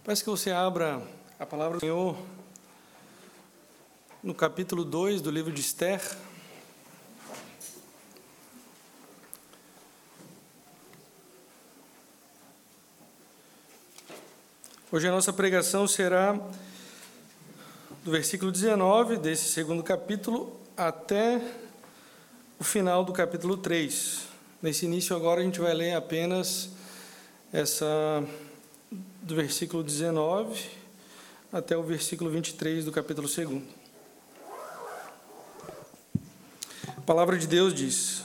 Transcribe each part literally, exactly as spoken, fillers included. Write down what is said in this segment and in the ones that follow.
Peço que você abra a palavra do Senhor no capítulo dois do livro de Esther. Hoje a nossa pregação será do versículo dezenove desse segundo capítulo até o final do capítulo três. Nesse início agora a gente vai ler apenas essa do versículo dezenove até o versículo vinte e três do capítulo dois. A palavra de Deus diz: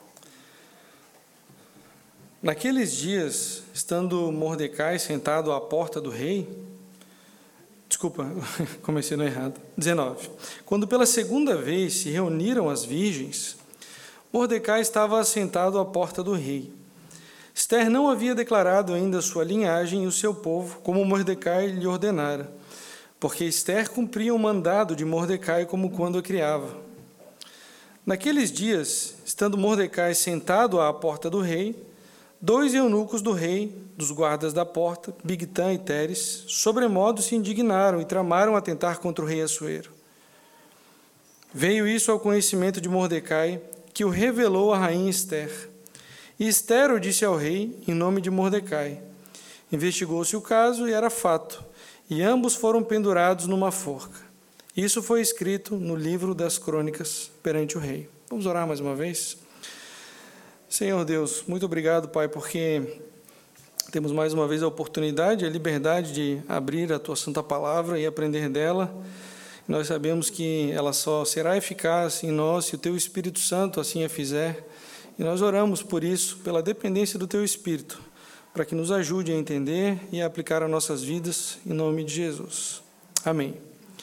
Naqueles dias, estando Mordecai sentado à porta do rei, desculpa, comecei no errado, dezenove. Quando pela segunda vez se reuniram as virgens, Mordecai estava assentado à porta do rei. Esther não havia declarado ainda sua linhagem e o seu povo, como Mordecai lhe ordenara, porque Esther cumpria o mandado de Mordecai como quando a criava. Naqueles dias, estando Mordecai sentado à porta do rei, dois eunucos do rei, dos guardas da porta, Bigtã e Teres, sobremodo se indignaram e tramaram atentar contra o rei Assuero. Veio isso ao conhecimento de Mordecai, que o revelou à rainha Esther. E Esther o disse ao rei, em nome de Mordecai. Investigou-se o caso e era fato, e ambos foram pendurados numa forca. Isso foi escrito no livro das crônicas perante o rei. Vamos orar mais uma vez? Senhor Deus, muito obrigado, Pai, porque temos mais uma vez a oportunidade, a liberdade de abrir a Tua Santa Palavra e aprender dela. Nós sabemos que ela só será eficaz em nós se o Teu Espírito Santo assim a fizer. E nós oramos por isso, pela dependência do Teu Espírito, para que nos ajude a entender e a aplicar a nossas vidas, em nome de Jesus. Amém.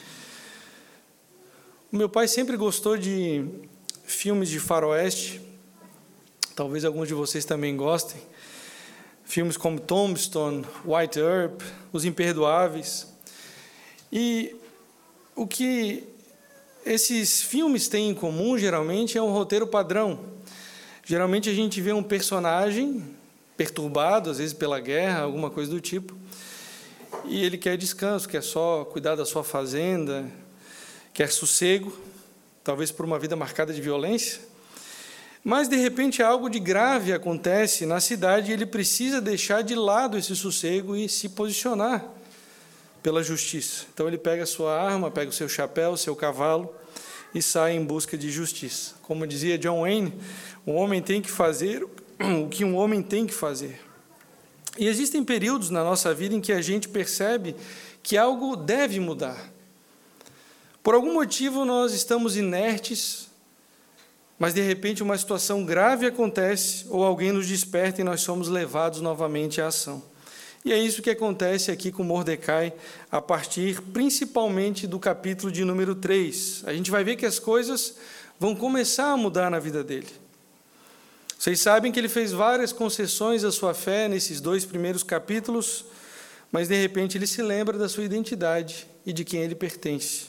O meu pai sempre gostou de filmes de faroeste, talvez alguns de vocês também gostem, filmes como Tombstone, White Earp, Os Imperdoáveis. E o que esses filmes têm em comum, geralmente, é um roteiro padrão. Geralmente a gente vê um personagem perturbado, às vezes pela guerra, alguma coisa do tipo, e ele quer descanso, quer só cuidar da sua fazenda, quer sossego, talvez por uma vida marcada de violência. Mas, de repente, algo de grave acontece na cidade e ele precisa deixar de lado esse sossego e se posicionar pela justiça. Então, ele pega a sua arma, pega o seu chapéu, o seu cavalo e sai em busca de justiça. Como dizia John Wayne, um homem tem que fazer o que um homem tem que fazer. E existem períodos na nossa vida em que a gente percebe que algo deve mudar. Por algum motivo, nós estamos inertes, mas, de repente, uma situação grave acontece, ou alguém nos desperta e nós somos levados novamente à ação. E é isso que acontece aqui com Mordecai, a partir, principalmente, do capítulo de número três. A gente vai ver que as coisas vão começar a mudar na vida dele. Vocês sabem que ele fez várias concessões à sua fé nesses dois primeiros capítulos, mas, de repente, ele se lembra da sua identidade e de quem ele pertence.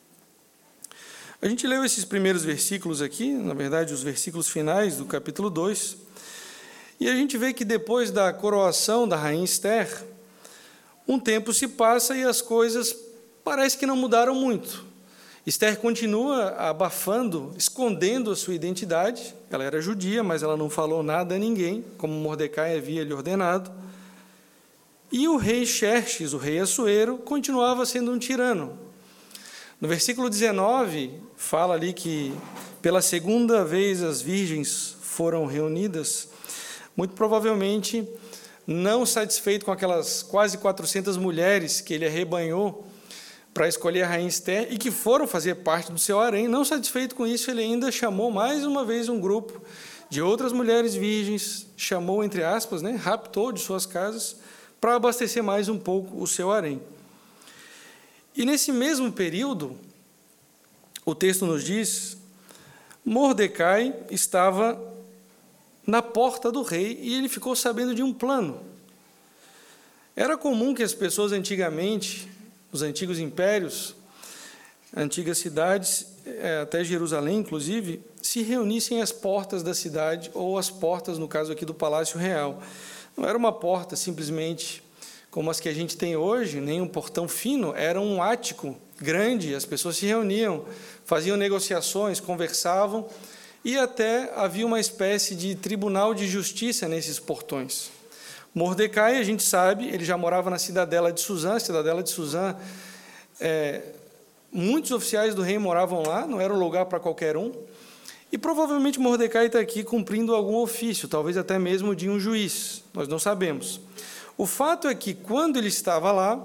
A gente leu esses primeiros versículos aqui, na verdade, os versículos finais do capítulo dois, e a gente vê que depois da coroação da rainha Esther, um tempo se passa e as coisas parece que não mudaram muito. Esther continua abafando, escondendo a sua identidade. Ela era judia, mas ela não falou nada a ninguém, como Mordecai havia lhe ordenado. E o rei Xerxes, o rei Assuero, continuava sendo um tirano. No versículo dezenove, fala ali que pela segunda vez as virgens foram reunidas, muito provavelmente não satisfeito com aquelas quase quatrocentas mulheres que ele arrebanhou para escolher a rainha Esther e que foram fazer parte do seu harém. Não satisfeito com isso, ele ainda chamou mais uma vez um grupo de outras mulheres virgens, chamou, entre aspas, né, raptou de suas casas, para abastecer mais um pouco o seu harém. E nesse mesmo período, o texto nos diz, Mordecai estava na porta do rei e ele ficou sabendo de um plano. Era comum que as pessoas antigamente, os antigos impérios, antigas cidades, até Jerusalém, inclusive, se reunissem às portas da cidade ou às portas, no caso aqui, do Palácio Real. Não era uma porta simplesmente como as que a gente tem hoje, nem um portão fino, era um ático grande, as pessoas se reuniam, faziam negociações, conversavam, e até havia uma espécie de tribunal de justiça nesses portões. Mordecai, a gente sabe, ele já morava na cidadela de Suzã, a cidadela de Suzã, é, muitos oficiais do rei moravam lá, não era um lugar para qualquer um, e provavelmente Mordecai está aqui cumprindo algum ofício, talvez até mesmo de um juiz, nós não sabemos. O fato é que, quando ele estava lá,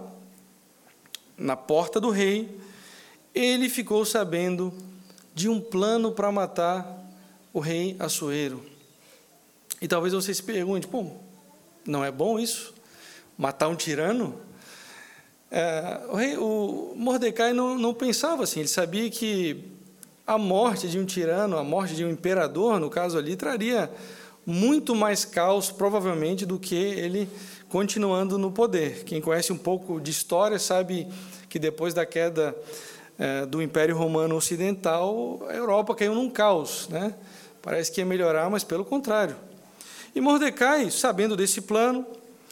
na porta do rei, ele ficou sabendo de um plano para matar o rei Assuero. E talvez você se pergunte, pô, não é bom isso? Matar um tirano? É, o, rei, o Mordecai não, não pensava assim, ele sabia que a morte de um tirano, a morte de um imperador, no caso ali, traria muito mais caos, provavelmente, do que ele continuando no poder. Quem conhece um pouco de história sabe que depois da queda é, do Império Romano Ocidental, a Europa caiu num caos, né? Parece que ia melhorar, mas pelo contrário. E Mordecai, sabendo desse plano,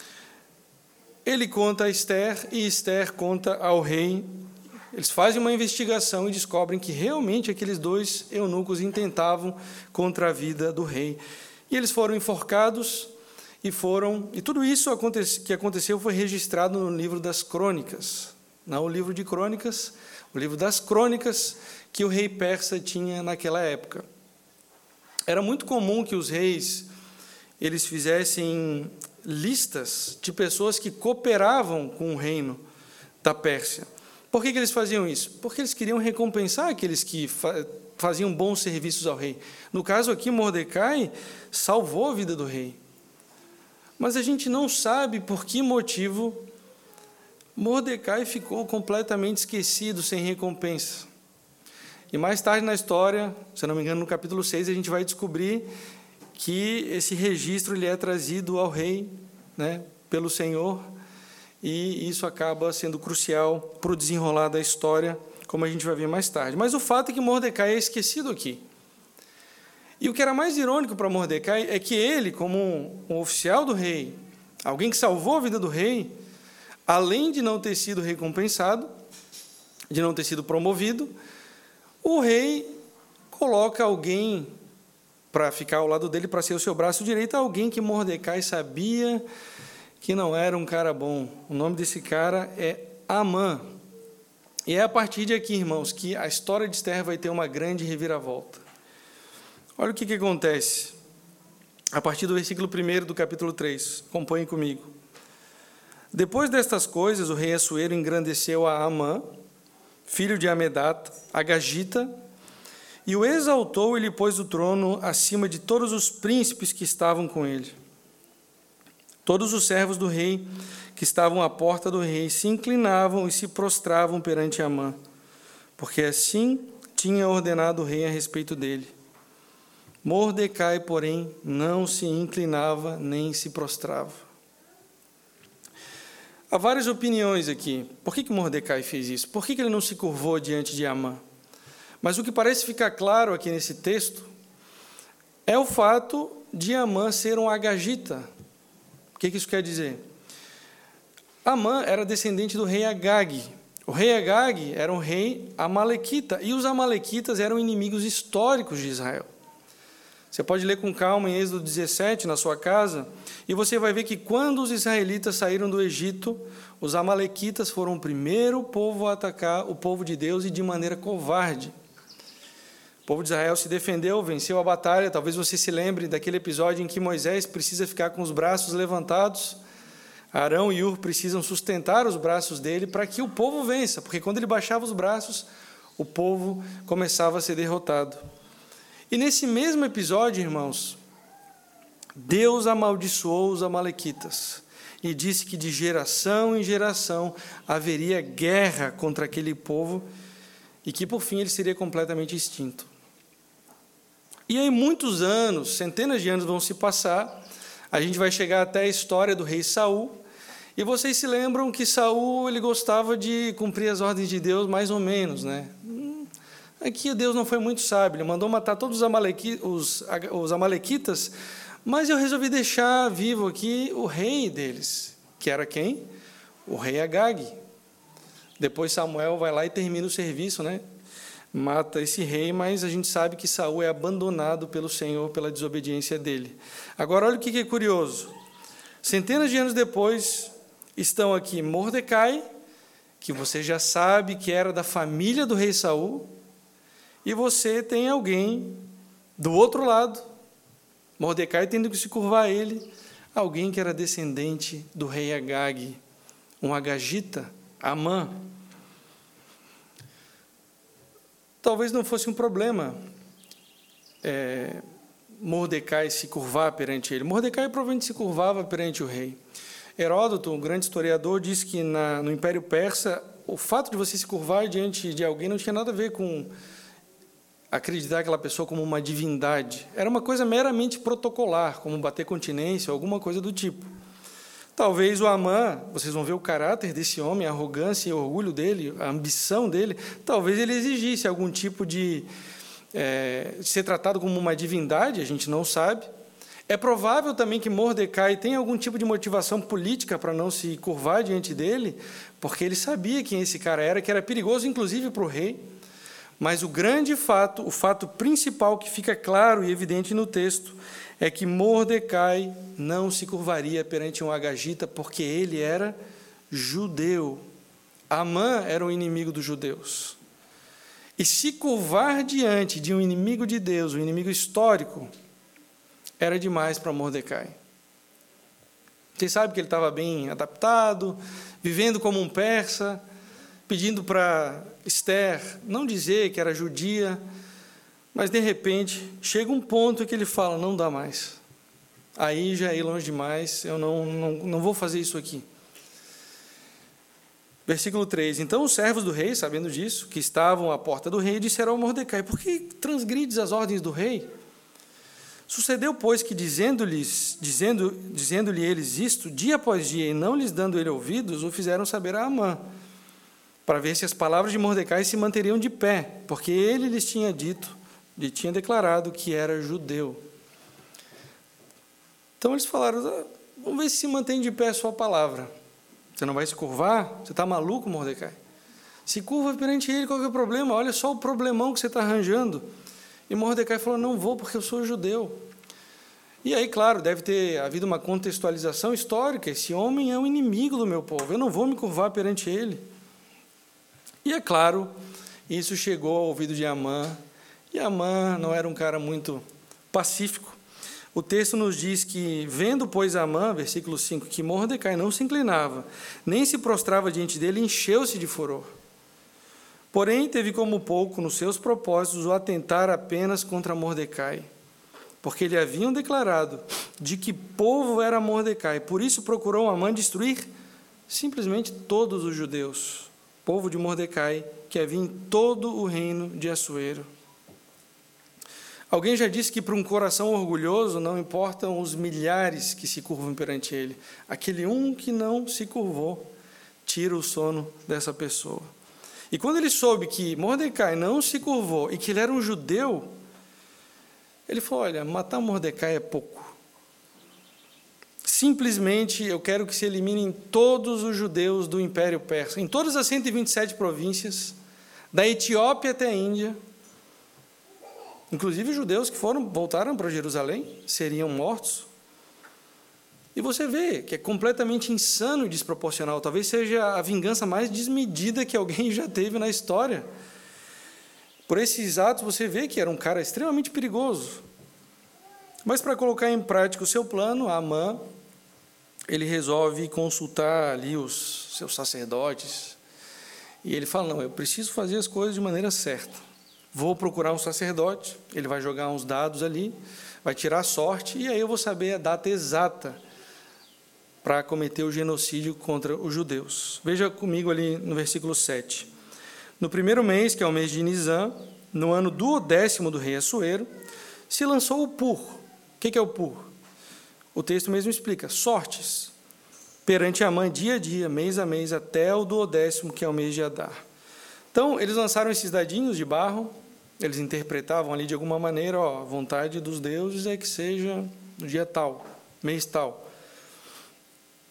ele conta a Ester, e Ester conta ao rei. Eles fazem uma investigação e descobrem que realmente aqueles dois eunucos intentavam contra a vida do rei. E eles foram enforcados, e foram e tudo isso que aconteceu foi registrado no livro das Crônicas, não o livro de Crônicas, o livro das Crônicas que o rei persa tinha naquela época. Era muito comum que os reis eles fizessem listas de pessoas que cooperavam com o reino da Pérsia. Por que que eles faziam isso? Porque eles queriam recompensar aqueles que faziam bons serviços ao rei. No caso aqui, Mordecai salvou a vida do rei. Mas a gente não sabe por que motivo Mordecai ficou completamente esquecido, sem recompensa. E mais tarde na história, se não me engano, no capítulo seis, a gente vai descobrir que esse registro ele é trazido ao rei, né, pelo Senhor, e isso acaba sendo crucial para o desenrolar da história, como a gente vai ver mais tarde. Mas o fato é que Mordecai é esquecido aqui. E o que era mais irônico para Mordecai é que ele, como um, um oficial do rei, alguém que salvou a vida do rei, além de não ter sido recompensado, de não ter sido promovido, o rei coloca alguém para ficar ao lado dele, para ser o seu braço direito, alguém que Mordecai sabia que não era um cara bom. O nome desse cara é Amã. E é a partir de aqui, irmãos, que a história de Ester vai ter uma grande reviravolta. Olha o que, que acontece, a partir do versículo primeiro do capítulo três, acompanhem comigo. Depois destas coisas, o rei Assuero engrandeceu a Amã, filho de Amedata, a Gagita, e o exaltou e lhe pôs o trono acima de todos os príncipes que estavam com ele. Todos os servos do rei que estavam à porta do rei se inclinavam e se prostravam perante Amã, porque assim tinha ordenado o rei a respeito dele. Mordecai, porém, não se inclinava nem se prostrava. Há várias opiniões aqui. Por que que Mordecai fez isso? Por que que ele não se curvou diante de Amã? Mas o que parece ficar claro aqui nesse texto é o fato de Amã ser um agagita. O que que isso quer dizer? Amã era descendente do rei Agag. O rei Agag era um rei amalequita, e os amalequitas eram inimigos históricos de Israel. Você pode ler com calma em Êxodo dezessete, na sua casa, e você vai ver que quando os israelitas saíram do Egito, os amalequitas foram o primeiro povo a atacar o povo de Deus, e de maneira covarde. O povo de Israel se defendeu, venceu a batalha. Talvez você se lembre daquele episódio em que Moisés precisa ficar com os braços levantados. Arão e Ur precisam sustentar os braços dele para que o povo vença, porque quando ele baixava os braços, o povo começava a ser derrotado. E nesse mesmo episódio, irmãos, Deus amaldiçoou os amalequitas e disse que de geração em geração haveria guerra contra aquele povo e que, por fim, ele seria completamente extinto. E aí, muitos anos, centenas de anos vão se passar, a gente vai chegar até a história do rei Saul, e vocês se lembram que Saul ele gostava de cumprir as ordens de Deus mais ou menos, né? Aqui Deus não foi muito sábio, ele mandou matar todos os, amalequi, os, os amalequitas, mas eu resolvi deixar vivo aqui o rei deles, que era quem? o rei Agag. Depois Samuel vai lá e termina o serviço, né? Mata esse rei, mas a gente sabe que Saul é abandonado pelo Senhor pela desobediência dele. Agora, olha o que é curioso. Centenas de anos depois, estão aqui Mordecai, que você já sabe que era da família do rei Saul, e você tem alguém do outro lado, Mordecai tendo que se curvar a ele, alguém que era descendente do rei Agag, um agagita, Amã. Talvez não fosse um problema é, Mordecai se curvar perante ele. Mordecai provavelmente se curvava perante o rei. Heródoto, um grande historiador, diz que na, no Império Persa, o fato de você se curvar diante de alguém não tinha nada a ver com acreditar aquela pessoa como uma divindade. Era uma coisa meramente protocolar, como bater continência, alguma coisa do tipo. Talvez o Amã, vocês vão ver o caráter desse homem, a arrogância e o orgulho dele, a ambição dele, talvez ele exigisse algum tipo de é, ser tratado como uma divindade, a gente não sabe. É provável também que Mordecai tenha algum tipo de motivação política para não se curvar diante dele, porque ele sabia quem esse cara era, que era perigoso inclusive para o rei. Mas o grande fato, o fato principal que fica claro e evidente no texto, é que Mordecai não se curvaria perante um agagita, porque ele era judeu. Amã era o inimigo dos judeus. E se curvar diante de um inimigo de Deus, um inimigo histórico, era demais para Mordecai. Vocês sabem que ele estava bem adaptado, vivendo como um persa, pedindo para Esther não dizer que era judia, mas, de repente, chega um ponto que ele fala, não dá mais. Aí já é ir longe demais, eu não, não, não vou fazer isso aqui. Versículo três. Então os servos do rei, sabendo disso, que estavam à porta do rei, disseram ao Mordecai, por que transgrides as ordens do rei? Sucedeu, pois, que dizendo-lhes, dizendo, dizendo-lhe eles isto, dia após dia, e não lhes dando ele ouvidos, o fizeram saber a Amã, para ver se as palavras de Mordecai se manteriam de pé, porque ele lhes tinha dito, lhe tinha declarado que era judeu. Então eles falaram, vamos ver se se mantém de pé a sua palavra. Você não vai se curvar? Você está maluco, Mordecai? Se curva perante ele, qual que é o problema? Olha só o problemão que você está arranjando. E Mordecai falou, não vou porque eu sou judeu. E aí, claro, deve ter havido uma contextualização histórica. Esse homem é um inimigo do meu povo, eu não vou me curvar perante ele. E é claro, isso chegou ao ouvido de Amã, e Amã não era um cara muito pacífico. O texto nos diz que, vendo, pois, Amã, versículo cinco, que Mordecai não se inclinava, nem se prostrava diante dele, encheu-se de furor. Porém, teve como pouco nos seus propósitos o atentar apenas contra Mordecai, porque lhe haviam declarado de que povo era Mordecai. Por isso procurou Amã destruir simplesmente todos os judeus, povo de Mordecai, que havia em todo o reino de Assuero. Alguém já disse que para um coração orgulhoso não importam os milhares que se curvam perante ele. Aquele um que não se curvou tira o sono dessa pessoa. E quando ele soube que Mordecai não se curvou e que ele era um judeu, ele falou, olha, matar Mordecai é pouco. Simplesmente eu quero que se eliminem todos os judeus do Império Persa, em todas as cento e vinte e sete províncias, da Etiópia até a Índia. Inclusive, os judeus que foram, voltaram para Jerusalém seriam mortos. E você vê que é completamente insano e desproporcional. Talvez seja a vingança mais desmedida que alguém já teve na história. Por esses atos, você vê que era um cara extremamente perigoso. Mas, para colocar em prática o seu plano, Amã, ele resolve consultar ali os seus sacerdotes. E ele fala, não, eu preciso fazer as coisas de maneira certa. Vou procurar um sacerdote, ele vai jogar uns dados ali, vai tirar a sorte, e aí eu vou saber a data exata para cometer o genocídio contra os judeus. Veja comigo ali no versículo sete. No primeiro mês, que é o mês de Nisã, no ano duodécimo do rei Assuero, se lançou o Pur. O que é o Pur? O texto mesmo explica, sortes, perante Amã dia a dia, mês a mês, até o duodécimo, que é o mês de Adar. Então, eles lançaram esses dadinhos de barro, eles interpretavam ali de alguma maneira, ó, a vontade dos deuses é que seja no dia tal, mês tal.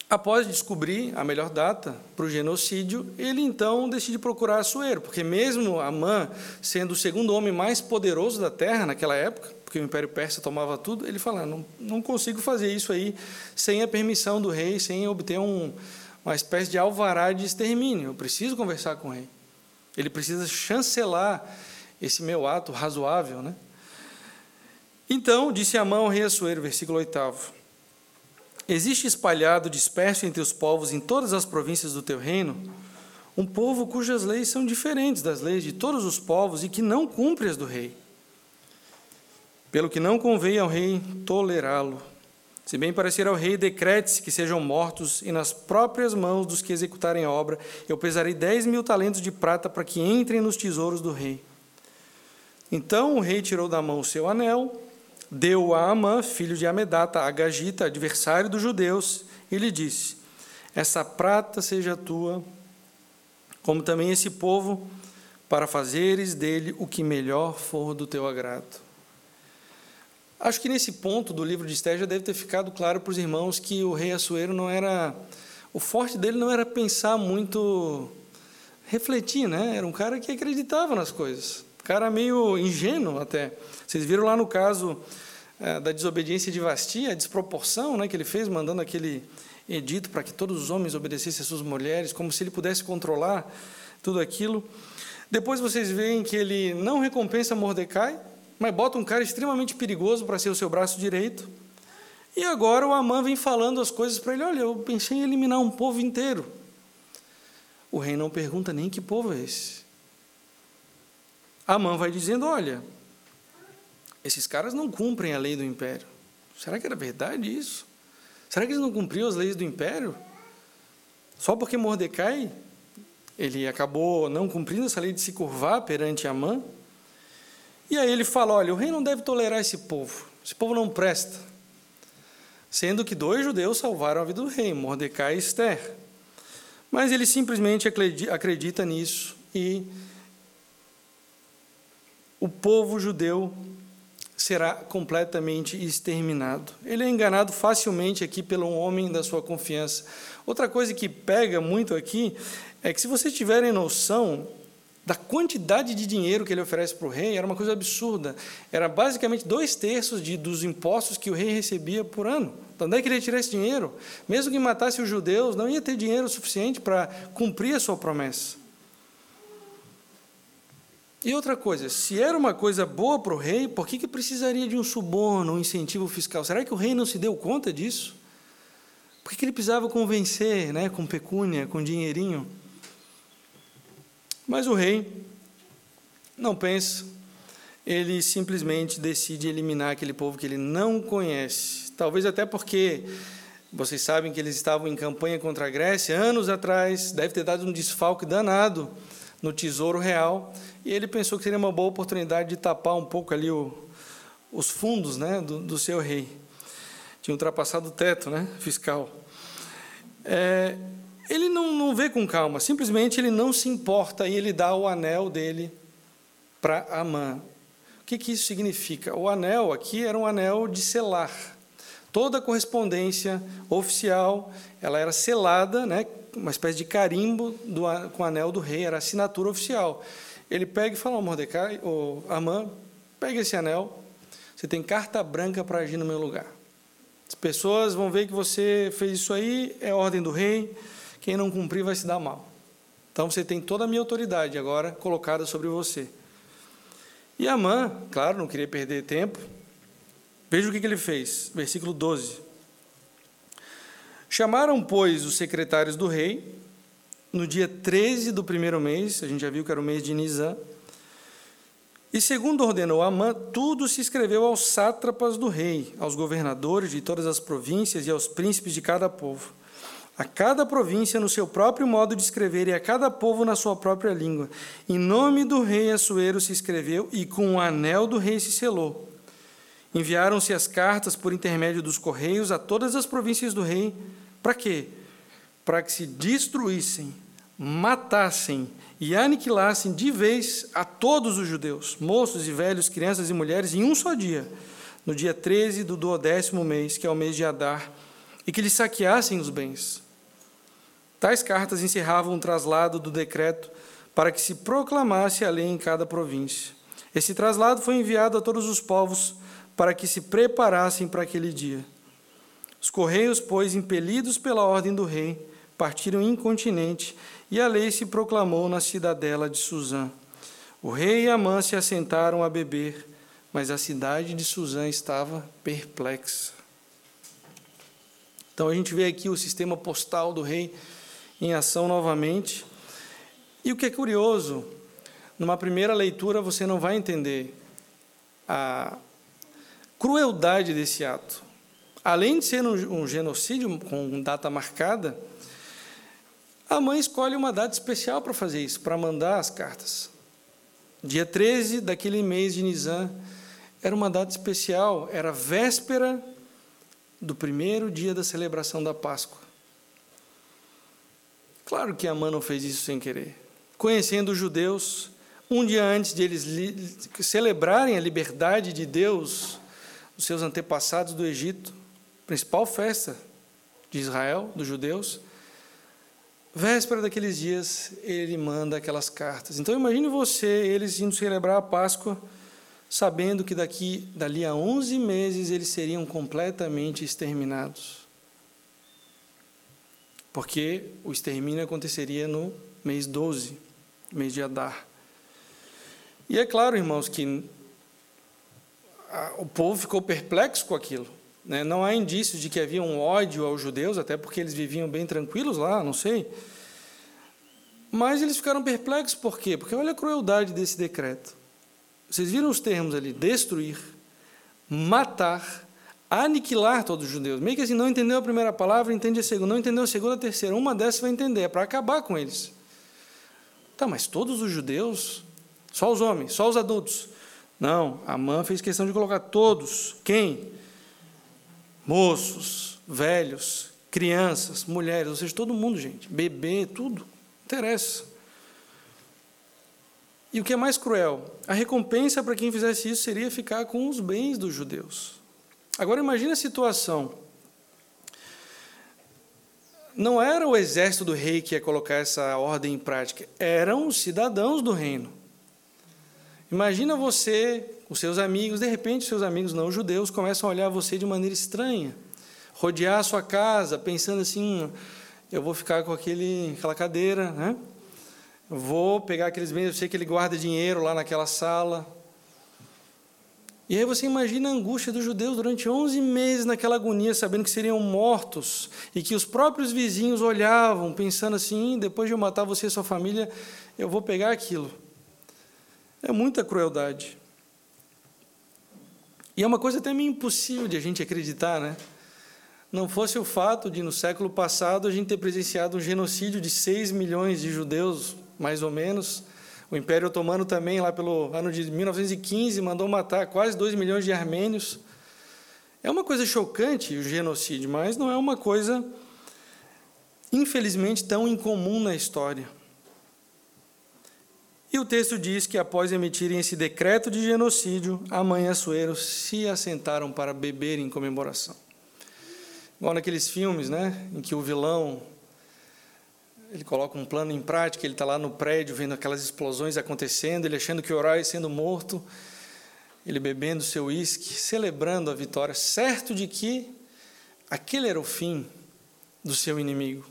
Após descobrir a melhor data para o genocídio, ele então decide procurar Assuero, porque mesmo Amã sendo o segundo homem mais poderoso da terra naquela época, porque o Império Persa tomava tudo, ele fala, não, não consigo fazer isso aí sem a permissão do rei, sem obter um, uma espécie de alvará de extermínio. Eu preciso conversar com o rei. Ele precisa chancelar esse meu ato razoável, né? Então, disse Amã ao rei Assuero, versículo oitavo, existe espalhado, disperso entre os povos em todas as províncias do teu reino, um povo cujas leis são diferentes das leis de todos os povos e que não cumpre as do rei. Pelo que não convém ao rei tolerá-lo. Se bem parecer ao rei, decrete-se que sejam mortos, e nas próprias mãos dos que executarem a obra, eu pesarei dez mil talentos de prata para que entrem nos tesouros do rei. Então o rei tirou da mão o seu anel, deu a Amã, filho de Amedata, a Gagita, adversário dos judeus, e lhe disse, essa prata seja tua, como também esse povo, para fazeres dele o que melhor for do teu agrado. Acho que nesse ponto do livro de Esther já deve ter ficado claro para os irmãos que o rei Assuero não era, o forte dele não era pensar muito, refletir, né? Era um cara que acreditava nas coisas. Cara meio ingênuo até. Vocês viram lá no caso é, da desobediência de Vasti, a desproporção, né, que ele fez, mandando aquele edito para que todos os homens obedecessem às suas mulheres, como se ele pudesse controlar tudo aquilo. Depois vocês veem que ele não recompensa Mordecai, mas bota um cara extremamente perigoso para ser o seu braço direito. E agora o Amã vem falando as coisas para ele, olha, eu pensei em eliminar um povo inteiro. O rei não pergunta nem que povo é esse. Amã vai dizendo, olha, esses caras não cumprem a lei do império. Será que era verdade isso? Será que eles não cumpriam as leis do império? Só porque Mordecai, ele acabou não cumprindo essa lei de se curvar perante Amã? E aí ele fala, olha, o rei não deve tolerar esse povo. Esse povo não presta. Sendo que dois judeus salvaram a vida do rei, Mordecai e Esther. Mas ele simplesmente acredita nisso e o povo judeu será completamente exterminado. Ele é enganado facilmente aqui pelo homem da sua confiança. Outra coisa que pega muito aqui é que, se vocês tiverem noção da quantidade de dinheiro que ele oferece para o rei, era uma coisa absurda. Era basicamente dois terços de, dos impostos que o rei recebia por ano. De onde é que ele ia tirar esse dinheiro? Mesmo que matasse os judeus, não ia ter dinheiro suficiente para cumprir a sua promessa. E outra coisa, se era uma coisa boa para o rei, por que, que precisaria de um suborno, um incentivo fiscal? Será que o rei não se deu conta disso? Por que, que ele precisava convencer, né, com pecúnia, com dinheirinho? Mas o rei não pensa, ele simplesmente decide eliminar aquele povo que ele não conhece. Talvez até porque vocês sabem que eles estavam em campanha contra a Grécia anos atrás, deve ter dado um desfalque danado no tesouro real, e ele pensou que seria uma boa oportunidade de tapar um pouco ali o, os fundos, né, do, do seu rei. Tinha ultrapassado o teto, né, fiscal. É, ele não, não vê com calma, simplesmente ele não se importa e ele dá o anel dele para Amã. O que, que isso significa? O anel aqui era um anel de selar. Toda a correspondência oficial, ela era selada, né, uma espécie de carimbo do, com o anel do rei, era a assinatura oficial. Ele pega e fala ao Mordecai, ou Amã, pega esse anel, você tem carta branca para agir no meu lugar. As pessoas vão ver que você fez isso aí, é ordem do rei, quem não cumprir vai se dar mal. Então você tem toda a minha autoridade agora colocada sobre você. E Amã, claro, não queria perder tempo, veja o que ele fez, versículo doze. Chamaram, pois, os secretários do rei, no dia treze do primeiro mês, a gente já viu que era o mês de Nisan, e segundo ordenou Amã, tudo se escreveu aos sátrapas do rei, aos governadores de todas as províncias e aos príncipes de cada povo. A cada província no seu próprio modo de escrever e a cada povo na sua própria língua. Em nome do rei Assuero se escreveu e com o anel do rei se selou. Enviaram-se as cartas por intermédio dos correios a todas as províncias do rei. Para quê? Para que se destruíssem, matassem e aniquilassem de vez a todos os judeus, moços e velhos, crianças e mulheres, em um só dia, no dia treze do duodécimo mês, que é o mês de Adar, e que lhe saqueassem os bens. Tais cartas encerravam o traslado do decreto para que se proclamasse a lei em cada província. Esse traslado foi enviado a todos os povos para que se preparassem para aquele dia. Os correios, pois, impelidos pela ordem do rei, partiram incontinenti, e a lei se proclamou na cidadela de Suzã. O rei e Amã se assentaram a beber, mas a cidade de Suzã estava perplexa. Então a gente vê aqui o sistema postal do rei em ação novamente. E o que é curioso, numa primeira leitura você não vai entender a crueldade desse ato. Além de ser um, um genocídio com data marcada, a mãe escolhe uma data especial para fazer isso, para mandar as cartas. Dia treze daquele mês de Nisan era uma data especial, era véspera do primeiro dia da celebração da Páscoa. Claro que Amã não fez isso sem querer. Conhecendo os judeus, um dia antes de eles li- celebrarem a liberdade de Deus, os seus antepassados do Egito, principal festa de Israel, dos judeus, véspera daqueles dias, ele manda aquelas cartas. Então, imagine você, eles indo celebrar a Páscoa, sabendo que daqui, dali a onze meses eles seriam completamente exterminados. Porque o extermínio aconteceria no mês doze, mês de Adar. E é claro, irmãos, que a, o povo ficou perplexo com aquilo. Né? Não há indícios de que havia um ódio aos judeus, até porque eles viviam bem tranquilos lá, não sei. Mas eles ficaram perplexos, por quê? Porque olha a crueldade desse decreto. Vocês viram os termos ali? Destruir, matar, aniquilar todos os judeus. Meio que assim, não entendeu a primeira palavra, entende a segunda. Não entendeu a segunda, a terceira. Uma dessas vai entender, é para acabar com eles. Tá, mas todos os judeus? Só os homens, só os adultos? Não, Amã fez questão de colocar todos. Quem? Moços, velhos, crianças, mulheres, ou seja, todo mundo, gente. Bebê, tudo. Não interessa. E o que é mais cruel? A recompensa para quem fizesse isso seria ficar com os bens dos judeus. Agora imagine a situação. Não era o exército do rei que ia colocar essa ordem em prática, eram os cidadãos do reino. Imagina você, os seus amigos, de repente seus amigos não judeus começam a olhar você de maneira estranha, rodear a sua casa, pensando assim, eu vou ficar com aquele, aquela cadeira, né? Vou pegar aqueles bens, eu sei que ele guarda dinheiro lá naquela sala. E aí você imagina a angústia dos judeus durante onze meses naquela agonia, sabendo que seriam mortos, e que os próprios vizinhos olhavam, pensando assim, depois de eu matar você e sua família, eu vou pegar aquilo. É muita crueldade. E é uma coisa até meio impossível de a gente acreditar, né? Não fosse o fato de, no século passado, a gente ter presenciado um genocídio de seis milhões de judeus, mais ou menos. O Império Otomano também, lá pelo ano de mil novecentos e quinze, mandou matar quase dois milhões de armênios. É uma coisa chocante o genocídio, mas não é uma coisa, infelizmente, tão incomum na história. E o texto diz que, após emitirem esse decreto de genocídio, Amã e Assuero se assentaram para beber em comemoração. Igual naqueles filmes, né, em que o vilão ele coloca um plano em prática, ele está lá no prédio vendo aquelas explosões acontecendo, ele achando que o herói sendo morto, ele bebendo seu uísque, celebrando a vitória, certo de que aquele era o fim do seu inimigo.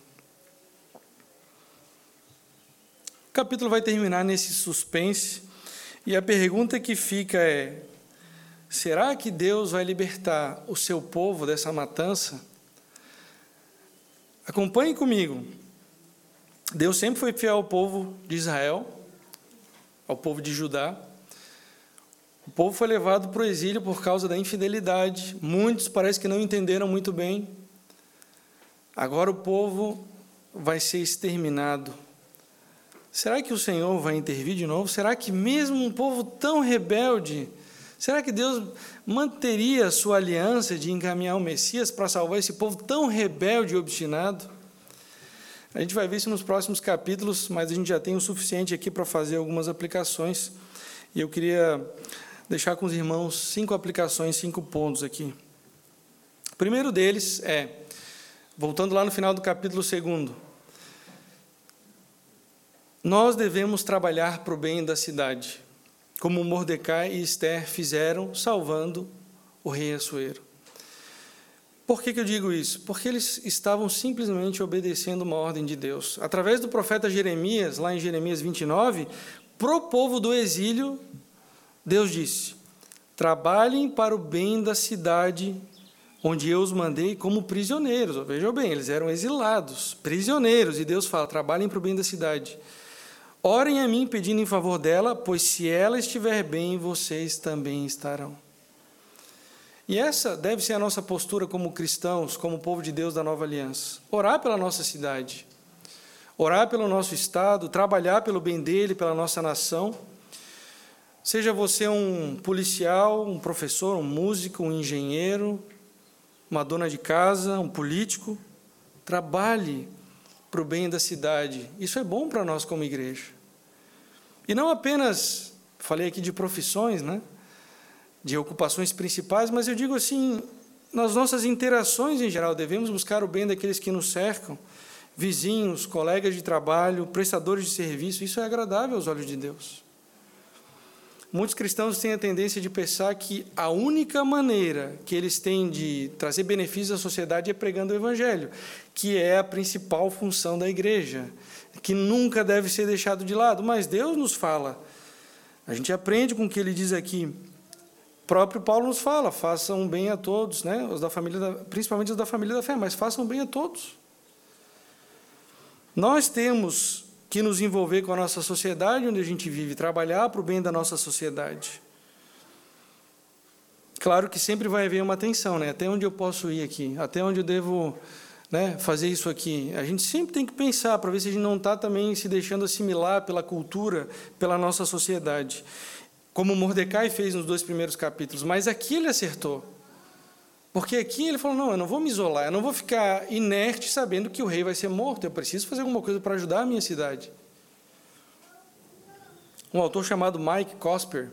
O capítulo vai terminar nesse suspense, e a pergunta que fica é: será que Deus vai libertar o seu povo dessa matança? Acompanhe comigo. Deus sempre foi fiel ao povo de Israel, ao povo de Judá. O povo foi levado para o exílio por causa da infidelidade. Muitos parece que não entenderam muito bem. Agora o povo vai ser exterminado. Será que o Senhor vai intervir de novo? Será que mesmo um povo tão rebelde, será que Deus manteria a sua aliança de encaminhar o Messias para salvar esse povo tão rebelde e obstinado? A gente vai ver isso nos próximos capítulos, mas a gente já tem o suficiente aqui para fazer algumas aplicações. E eu queria deixar com os irmãos cinco aplicações, cinco pontos aqui. O primeiro deles é: voltando lá no final do capítulo segundo, nós devemos trabalhar para o bem da cidade, como Mordecai e Esther fizeram, salvando o rei Assuero. Por que que eu digo isso? Porque eles estavam simplesmente obedecendo uma ordem de Deus. Através do profeta Jeremias, lá em Jeremias vinte e nove, para o povo do exílio, Deus disse: trabalhem para o bem da cidade onde eu os mandei como prisioneiros. Vejam bem, eles eram exilados, prisioneiros, e Deus fala: trabalhem para o bem da cidade. Orem a mim pedindo em favor dela, pois se ela estiver bem, vocês também estarão. E essa deve ser a nossa postura como cristãos, como povo de Deus da nova aliança. Orar pela nossa cidade, orar pelo nosso estado, trabalhar pelo bem dele, pela nossa nação. Seja você um policial, um professor, um músico, um engenheiro, uma dona de casa, um político, trabalhe para o bem da cidade. Isso é bom para nós como igreja. E não apenas, falei aqui de profissões, né? De ocupações principais, mas eu digo assim, nas nossas interações em geral, devemos buscar o bem daqueles que nos cercam, vizinhos, colegas de trabalho, prestadores de serviço. Isso é agradável aos olhos de Deus. Muitos cristãos têm a tendência de pensar que a única maneira que eles têm de trazer benefícios à sociedade é pregando o Evangelho, que é a principal função da igreja, que nunca deve ser deixado de lado. Mas Deus nos fala, a gente aprende com o que ele diz aqui. O próprio Paulo nos fala: façam bem a todos, né? Os da família da, principalmente os da família da fé, mas façam bem a todos. Nós temos que nos envolver com a nossa sociedade onde a gente vive, trabalhar para o bem da nossa sociedade. Claro que sempre vai haver uma tensão, né? Até onde eu posso ir aqui? Até onde eu devo, né, fazer isso aqui? A gente sempre tem que pensar para ver se a gente não está também se deixando assimilar pela cultura, pela nossa sociedade, como Mordecai fez nos dois primeiros capítulos. Mas aqui ele acertou, porque aqui ele falou: não, eu não vou me isolar, eu não vou ficar inerte sabendo que o rei vai ser morto, eu preciso fazer alguma coisa para ajudar a minha cidade. Um autor chamado Mike Cosper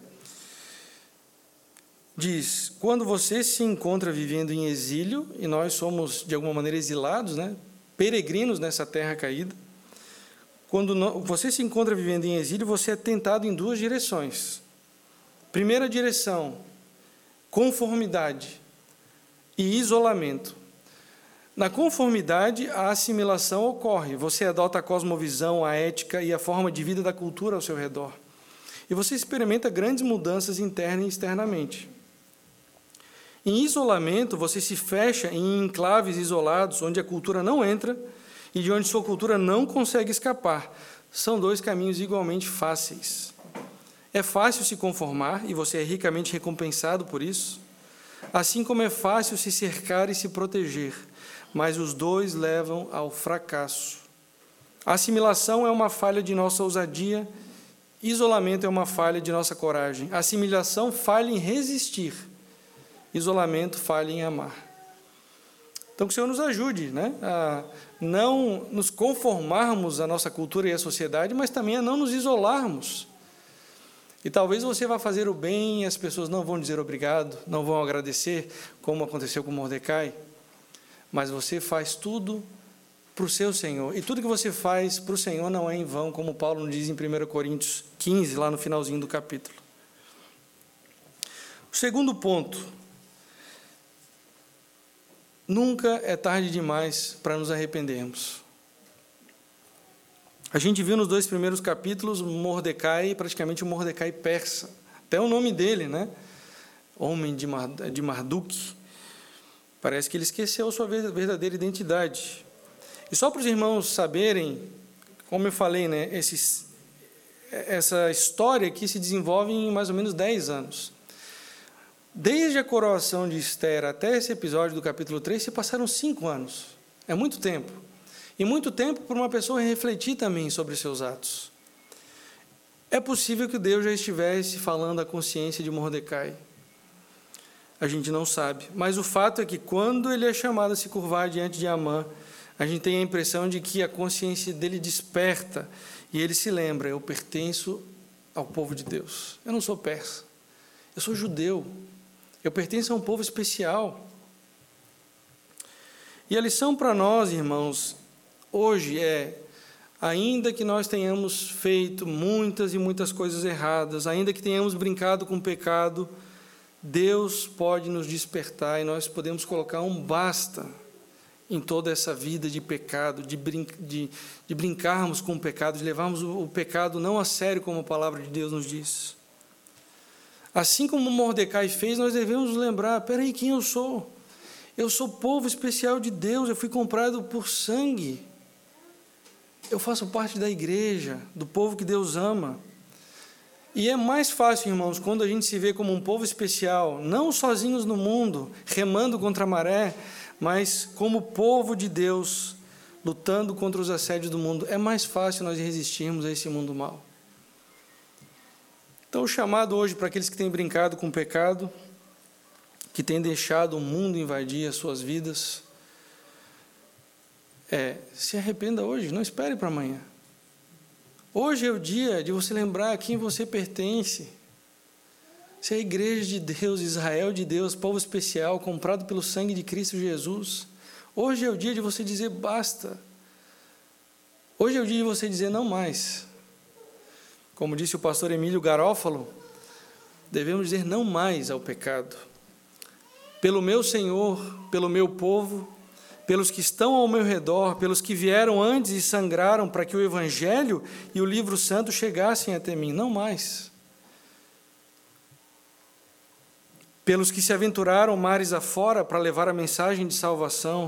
diz: quando você se encontra vivendo em exílio, e nós somos de alguma maneira exilados, né, peregrinos nessa terra caída, quando você se encontra vivendo em exílio, você é tentado em duas direções. Primeira direção, conformidade e isolamento. Na conformidade, a assimilação ocorre. Você adota a cosmovisão, a ética e a forma de vida da cultura ao seu redor. E você experimenta grandes mudanças interna e externamente. Em isolamento, você se fecha em enclaves isolados, onde a cultura não entra e de onde sua cultura não consegue escapar. São dois caminhos igualmente fáceis. É fácil se conformar, e você é ricamente recompensado por isso, assim como é fácil se cercar e se proteger, mas os dois levam ao fracasso. A assimilação é uma falha de nossa ousadia, isolamento é uma falha de nossa coragem. A assimilação falha em resistir, isolamento falha em amar. Então, que o Senhor nos ajude, né, a não nos conformarmos à nossa cultura e à sociedade, mas também a não nos isolarmos. E talvez você vá fazer o bem e as pessoas não vão dizer obrigado, não vão agradecer, como aconteceu com Mordecai, mas você faz tudo para o seu Senhor. E tudo que você faz para o Senhor não é em vão, como Paulo diz em primeira Coríntios quinze, lá no finalzinho do capítulo. O segundo ponto: nunca é tarde demais para nos arrependermos. A gente viu nos dois primeiros capítulos Mordecai, praticamente o Mordecai persa. Até o nome dele, né? Homem de Marduk. Parece que ele esqueceu sua verdadeira identidade. E só para os irmãos saberem, como eu falei, né? Esses, essa história aqui se desenvolve em mais ou menos dez anos. Desde a coroação de Esther até esse episódio do capítulo três, se passaram cinco anos. É muito tempo. E muito tempo para uma pessoa refletir também sobre seus atos. É possível que Deus já estivesse falando à consciência de Mordecai. A gente não sabe. Mas o fato é que quando ele é chamado a se curvar diante de Amã, a gente tem a impressão de que a consciência dele desperta e ele se lembra: eu pertenço ao povo de Deus. Eu não sou persa. Eu sou judeu. Eu pertenço a um povo especial. E a lição para nós, irmãos, hoje é: ainda que nós tenhamos feito muitas e muitas coisas erradas, ainda que tenhamos brincado com o pecado, Deus pode nos despertar e nós podemos colocar um basta em toda essa vida de pecado, de, brin de, de brincarmos com o pecado, de levarmos o, o pecado não a sério, como a palavra de Deus nos diz. Assim como Mordecai fez, nós devemos nos lembrar: peraí, quem eu sou? Eu sou povo especial de Deus, eu fui comprado por sangue. Eu faço parte da igreja, do povo que Deus ama. E é mais fácil, irmãos, quando a gente se vê como um povo especial, não sozinhos no mundo, remando contra a maré, mas como povo de Deus, lutando contra os assédios do mundo. É mais fácil nós resistirmos a esse mundo mau. Então, o chamado hoje para aqueles que têm brincado com o pecado, que têm deixado o mundo invadir as suas vidas, é: se arrependa hoje, não espere para amanhã. Hoje é o dia de você lembrar a quem você pertence. Você é a igreja de Deus, Israel de Deus, povo especial, comprado pelo sangue de Cristo Jesus. Hoje é o dia de você dizer basta. Hoje é o dia de você dizer não mais. Como disse o pastor Emílio Garófalo, devemos dizer não mais ao pecado. Pelo meu Senhor, pelo meu povo, pelos que estão ao meu redor, pelos que vieram antes e sangraram para que o Evangelho e o livro santo chegassem até mim, não mais. Pelos que se aventuraram mares afora para levar a mensagem de salvação,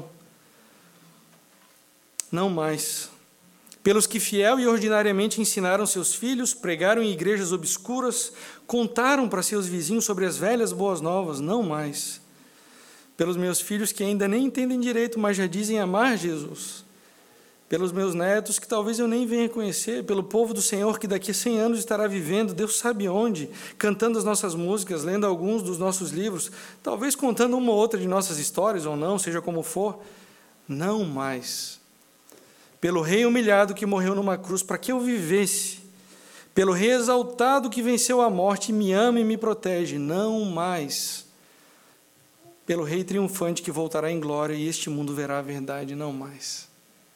não mais. Pelos que fiel e ordinariamente ensinaram seus filhos, pregaram em igrejas obscuras, contaram para seus vizinhos sobre as velhas boas novas, não mais. Pelos meus filhos que ainda nem entendem direito, mas já dizem amar Jesus. Pelos meus netos que talvez eu nem venha conhecer, pelo povo do Senhor que daqui a cem anos estará vivendo, Deus sabe onde, cantando as nossas músicas, lendo alguns dos nossos livros, talvez contando uma ou outra de nossas histórias ou não, seja como for, não mais. Pelo rei humilhado que morreu numa cruz para que eu vivesse, pelo rei exaltado que venceu a morte e me ama e me protege, não mais. Pelo rei triunfante que voltará em glória e este mundo verá a verdade, não mais.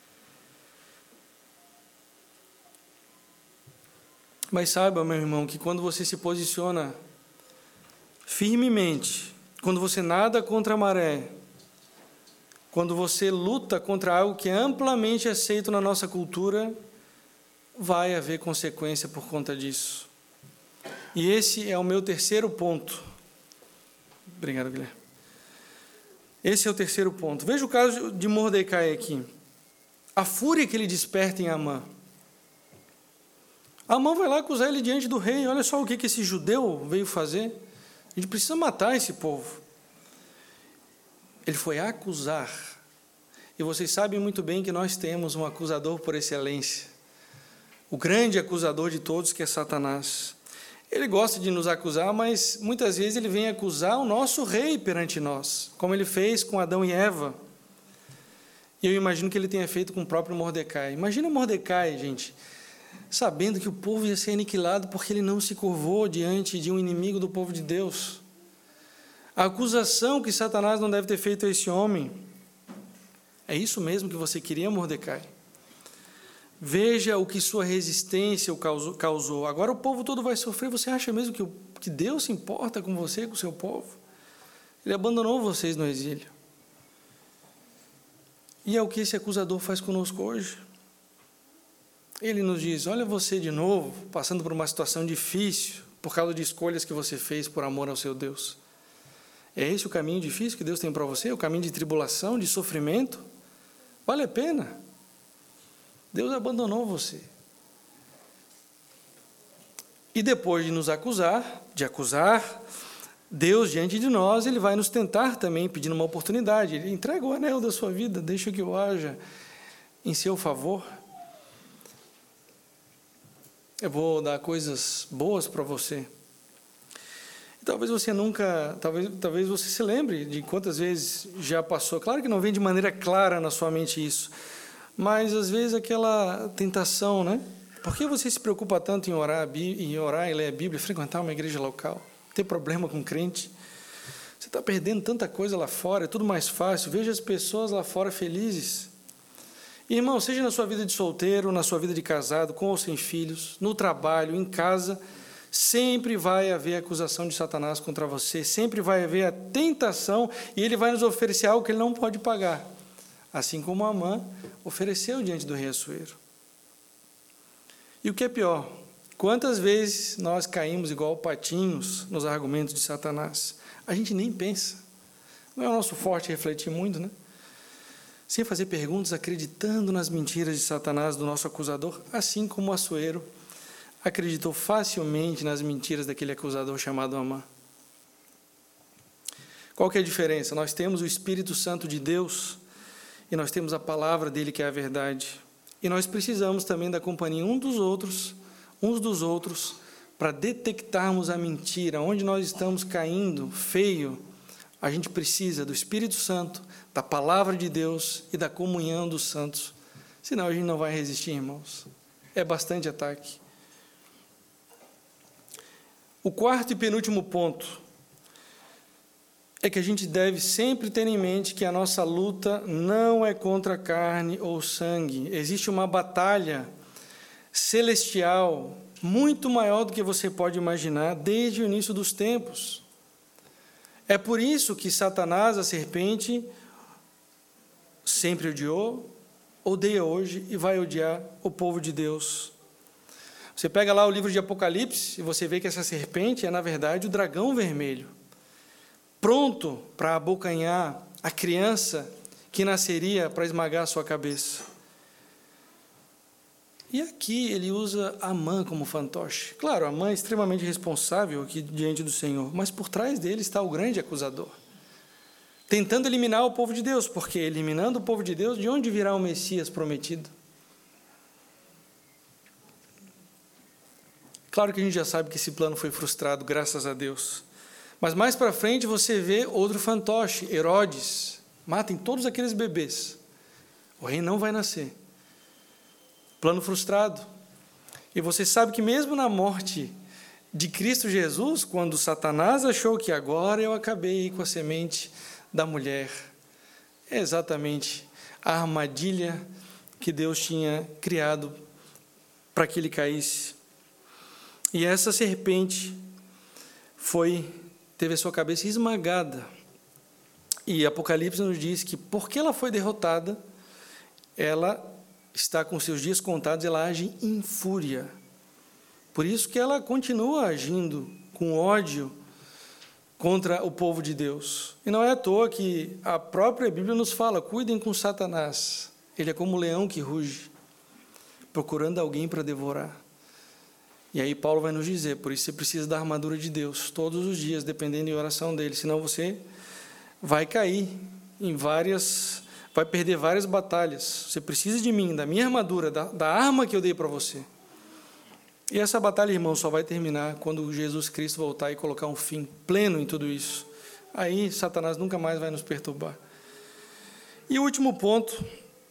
Mas saiba, meu irmão, que quando você se posiciona firmemente, quando você nada contra a maré, quando você luta contra algo que é amplamente aceito na nossa cultura, vai haver consequência por conta disso. E esse é o meu terceiro ponto. Obrigado, Guilherme. Esse é o terceiro ponto. Veja o caso de Mordecai aqui. A fúria que ele desperta em Amã. Amã vai lá acusar ele diante do rei. Olha só o que esse judeu veio fazer. A gente precisa matar esse povo. Ele foi acusar. E vocês sabem muito bem que nós temos um acusador por excelência. O grande acusador de todos, que é Satanás. Ele gosta de nos acusar, mas muitas vezes ele vem acusar o nosso rei perante nós, como ele fez com Adão e Eva. E eu imagino que ele tenha feito com o próprio Mordecai. Imagina Mordecai, gente, sabendo que o povo ia ser aniquilado porque ele não se curvou diante de um inimigo do povo de Deus. A acusação que Satanás não deve ter feito a esse homem. É isso mesmo que você queria, Mordecai? Veja o que sua resistência causou. Agora o povo todo vai sofrer. Você acha mesmo que, que Deus se importa com você, com o seu povo? Ele abandonou vocês no exílio. E é o que esse acusador faz conosco hoje. Ele nos diz: olha você de novo, passando por uma situação difícil, por causa de escolhas que você fez por amor ao seu Deus. É esse o caminho difícil que Deus tem para você? O caminho de tribulação, de sofrimento? Vale a pena? Deus abandonou você. E depois de nos acusar, de acusar, Deus diante de nós, Ele vai nos tentar também, pedindo uma oportunidade. Ele entrega o anel da sua vida, deixa que eu haja em seu favor. Eu vou dar coisas boas para você. E talvez você nunca, talvez, talvez você se lembre de quantas vezes já passou. Claro que não vem de maneira clara na sua mente isso, mas às vezes aquela tentação, né? Por que você se preocupa tanto em orar, em orar e ler a Bíblia, frequentar uma igreja local, ter problema com crente? Você está perdendo tanta coisa lá fora, é tudo mais fácil. Veja as pessoas lá fora felizes. Irmão, seja na sua vida de solteiro, na sua vida de casado, com ou sem filhos, no trabalho, em casa, sempre vai haver acusação de Satanás contra você, sempre vai haver a tentação, e ele vai nos oferecer algo que ele não pode pagar, assim como Amã ofereceu diante do rei Assuero. E o que é pior, quantas vezes nós caímos igual patinhos nos argumentos de Satanás? A gente nem pensa. Não é o nosso forte refletir muito, né? Sem fazer perguntas, acreditando nas mentiras de Satanás, do nosso acusador, assim como Assuero acreditou facilmente nas mentiras daquele acusador chamado Amã. Qual que é a diferença? Nós temos o Espírito Santo de Deus e nós temos a palavra dele, que é a verdade. E nós precisamos também da companhia um dos outros, uns dos outros, para detectarmos a mentira, onde nós estamos caindo feio. A gente precisa do Espírito Santo, da palavra de Deus e da comunhão dos santos. Senão a gente não vai resistir, irmãos. É bastante ataque. O quarto e penúltimo ponto é que a gente deve sempre ter em mente que a nossa luta não é contra carne ou sangue. Existe uma batalha celestial muito maior do que você pode imaginar desde o início dos tempos. É por isso que Satanás, a serpente, sempre odiou, odeia hoje e vai odiar o povo de Deus. Você pega lá o livro de Apocalipse e você vê que essa serpente é, na verdade, o dragão vermelho, pronto para abocanhar a criança que nasceria para esmagar a sua cabeça. E aqui ele usa Amã como fantoche. Claro, Amã é extremamente responsável aqui diante do Senhor, mas por trás dele está o grande acusador, tentando eliminar o povo de Deus, porque eliminando o povo de Deus, de onde virá o Messias prometido? Claro que a gente já sabe que esse plano foi frustrado, graças a Deus. Mas mais para frente você vê outro fantoche, Herodes. Matem todos aqueles bebês. O rei não vai nascer. Plano frustrado. E você sabe que mesmo na morte de Cristo Jesus, quando Satanás achou que agora eu acabei com a semente da mulher, é exatamente a armadilha que Deus tinha criado para que ele caísse. E essa serpente foi, teve a sua cabeça esmagada. E Apocalipse nos diz que, porque ela foi derrotada, ela está com seus dias contados, ela age em fúria. Por isso que ela continua agindo com ódio contra o povo de Deus. E não é à toa que a própria Bíblia nos fala, cuidem com Satanás. Ele é como um leão que ruge, procurando alguém para devorar. E aí Paulo vai nos dizer, por isso você precisa da armadura de Deus, todos os dias, dependendo da oração dele, senão você vai cair em várias, vai perder várias batalhas. Você precisa de mim, da minha armadura, da, da arma que eu dei para você. E essa batalha, irmão, só vai terminar quando Jesus Cristo voltar e colocar um fim pleno em tudo isso. Aí Satanás nunca mais vai nos perturbar. E o último ponto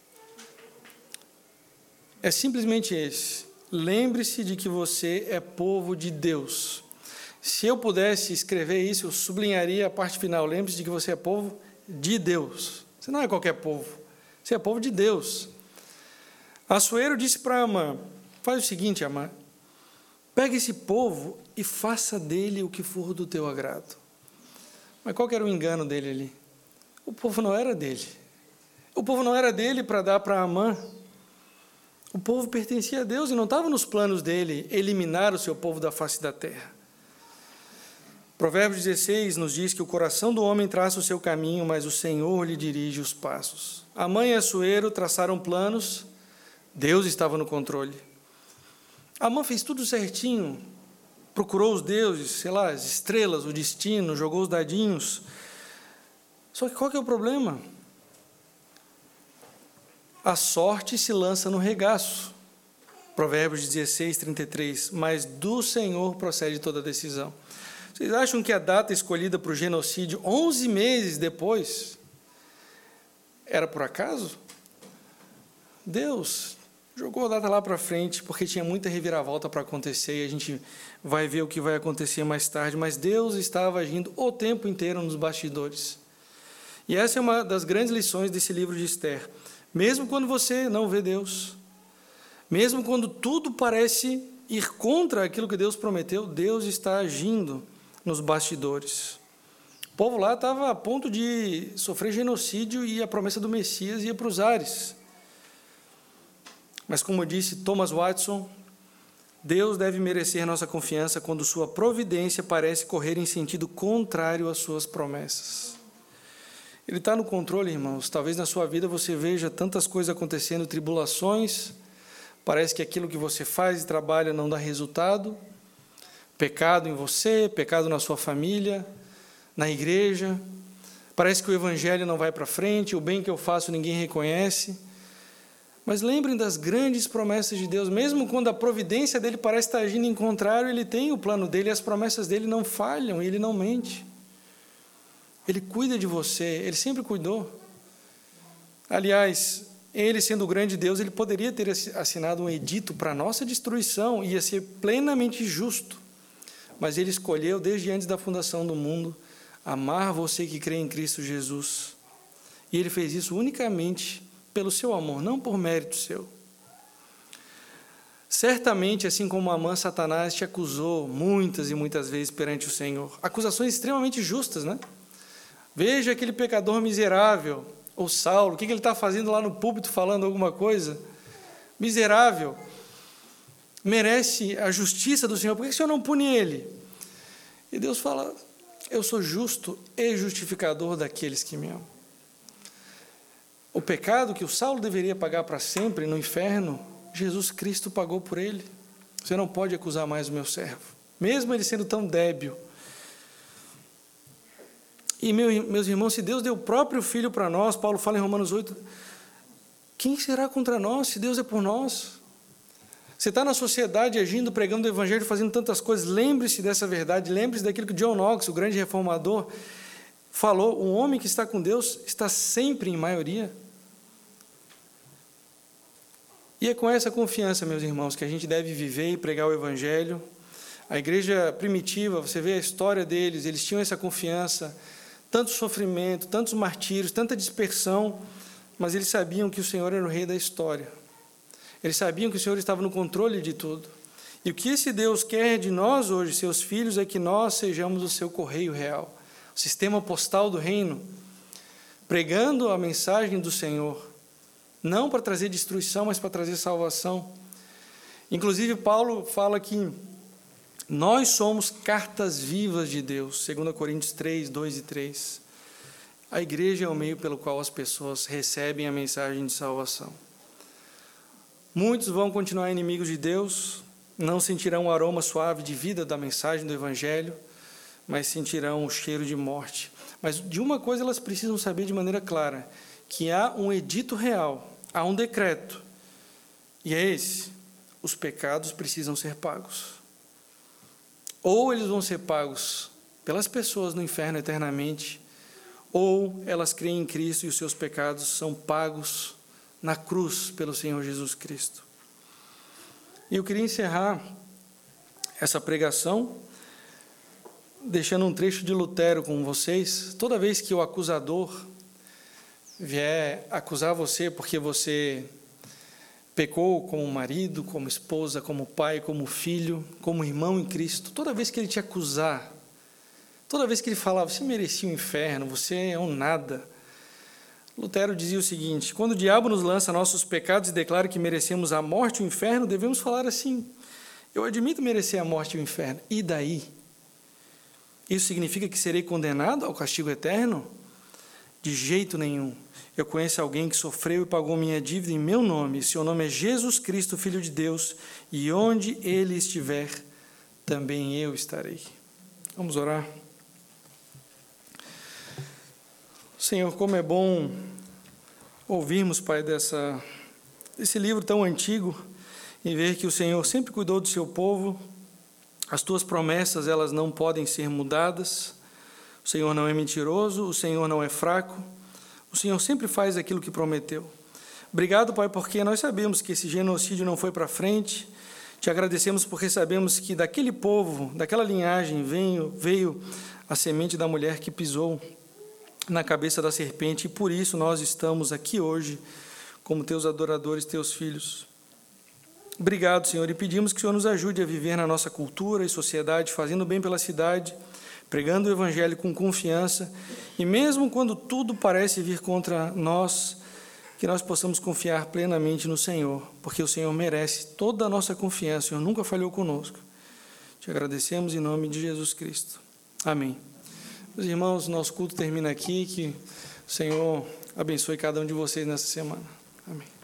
é simplesmente esse. Lembre-se de que você é povo de Deus. Se eu pudesse escrever isso, eu sublinharia a parte final. Lembre-se de que você é povo de Deus. Você não é qualquer povo. Você é povo de Deus. Assuero disse para Amã, faz o seguinte, Amã, pega esse povo e faça dele o que for do teu agrado. Mas qual que era o engano dele ali? O povo não era dele. O povo não era dele para dar para Amã. O povo pertencia a Deus e não estava nos planos dele eliminar o seu povo da face da terra. Provérbios dezesseis nos diz que o coração do homem traça o seu caminho, mas o Senhor lhe dirige os passos. Amã e Assuero traçaram planos, Deus estava no controle. Amã fez tudo certinho, procurou os deuses, sei lá, as estrelas, o destino, jogou os dadinhos. Só que qual que é o problema? A sorte se lança no regaço. Provérbios dezesseis, trinta e três. Mas do Senhor procede toda a decisão. Vocês acham que a data escolhida para o genocídio, onze meses depois, era por acaso? Deus jogou a data lá para frente, porque tinha muita reviravolta para acontecer, e a gente vai ver o que vai acontecer mais tarde, mas Deus estava agindo o tempo inteiro nos bastidores. E essa é uma das grandes lições desse livro de Esther. Mesmo quando você não vê Deus, mesmo quando tudo parece ir contra aquilo que Deus prometeu, Deus está agindo nos bastidores. O povo lá estava a ponto de sofrer genocídio e a promessa do Messias ia para os ares. Mas, como disse Thomas Watson, Deus deve merecer nossa confiança quando sua providência parece correr em sentido contrário às suas promessas. Ele está no controle, irmãos. Talvez na sua vida você veja tantas coisas acontecendo, tribulações, parece que aquilo que você faz e trabalha não dá resultado, pecado em você, pecado na sua família, na igreja, parece que o evangelho não vai para frente, o bem que eu faço ninguém reconhece. Mas lembrem das grandes promessas de Deus, mesmo quando a providência dele parece estar agindo em contrário, ele tem o plano dele, e as promessas dele não falham, e ele não mente. Ele cuida de você, ele sempre cuidou. Aliás, ele sendo o grande Deus, ele poderia ter assinado um edito para a nossa destruição, ia ser plenamente justo. Mas ele escolheu, desde antes da fundação do mundo, amar você que crê em Cristo Jesus. E ele fez isso unicamente pelo seu amor, não por mérito seu. Certamente, assim como Amã, Satanás te acusou muitas e muitas vezes perante o Senhor. Acusações extremamente justas, né? Veja aquele pecador miserável, ou Saulo, o que ele está fazendo lá no púlpito falando alguma coisa? Miserável. Merece a justiça do Senhor, por que o Senhor não pune ele? E Deus fala, eu sou justo e justificador daqueles que me amam. O pecado que o Saulo deveria pagar para sempre no inferno, Jesus Cristo pagou por ele. Você não pode acusar mais o meu servo, mesmo ele sendo tão débil. E, meus irmãos, se Deus deu o próprio Filho para nós, Paulo fala em Romanos oito, quem será contra nós, se Deus é por nós? Você está na sociedade agindo, pregando o Evangelho, fazendo tantas coisas, lembre-se dessa verdade, lembre-se daquilo que John Knox, o grande reformador, falou, um homem que está com Deus está sempre em maioria. E é com essa confiança, meus irmãos, que a gente deve viver e pregar o Evangelho. A igreja primitiva, você vê a história deles, eles tinham essa confiança, tanto sofrimento, tantos martírios, tanta dispersão, mas eles sabiam que o Senhor era o rei da história. Eles sabiam que o Senhor estava no controle de tudo. E o que esse Deus quer de nós hoje, seus filhos, é que nós sejamos o seu correio real, o sistema postal do reino, pregando a mensagem do Senhor, não para trazer destruição, mas para trazer salvação. Inclusive, Paulo fala que nós somos cartas vivas de Deus, segundo Coríntios três, dois e três. A igreja é o meio pelo qual as pessoas recebem a mensagem de salvação. Muitos vão continuar inimigos de Deus, não sentirão o aroma suave de vida da mensagem do Evangelho, mas sentirão o cheiro de morte. Mas de uma coisa elas precisam saber de maneira clara, que há um edito real, há um decreto, e é esse: os pecados precisam ser pagos. Ou eles vão ser pagos pelas pessoas no inferno eternamente, ou elas creem em Cristo e os seus pecados são pagos na cruz pelo Senhor Jesus Cristo. E eu queria encerrar essa pregação deixando um trecho de Lutero com vocês. Toda vez que o acusador vier acusar você porque você pecou como marido, como esposa, como pai, como filho, como irmão em Cristo, toda vez que ele te acusar, toda vez que ele falar, você merecia o inferno, você é um nada, Lutero dizia o seguinte: quando o diabo nos lança nossos pecados e declara que merecemos a morte e o inferno, devemos falar assim: eu admito merecer a morte e o inferno, e daí? Isso significa que serei condenado ao castigo eterno? De jeito nenhum. Eu conheço alguém que sofreu e pagou minha dívida em meu nome. Seu nome é Jesus Cristo, Filho de Deus, e onde Ele estiver, também eu estarei. Vamos orar. Senhor, como é bom ouvirmos, Pai, dessa, desse livro tão antigo e ver que o Senhor sempre cuidou do seu povo. As tuas promessas, elas não podem ser mudadas. O Senhor não é mentiroso, o Senhor não é fraco. O Senhor sempre faz aquilo que prometeu. Obrigado, Pai, porque nós sabemos que esse genocídio não foi para frente. Te agradecemos porque sabemos que daquele povo, daquela linhagem, veio, veio a semente da mulher que pisou na cabeça da serpente, e por isso nós estamos aqui hoje como teus adoradores, teus filhos. Obrigado, Senhor, e pedimos que o Senhor nos ajude a viver na nossa cultura e sociedade, fazendo bem pela cidade, pregando o Evangelho com confiança, e mesmo quando tudo parece vir contra nós, que nós possamos confiar plenamente no Senhor, porque o Senhor merece toda a nossa confiança, o Senhor nunca falhou conosco. Te agradecemos em nome de Jesus Cristo. Amém. Meus irmãos, nosso culto termina aqui, que o Senhor abençoe cada um de vocês nessa semana. Amém.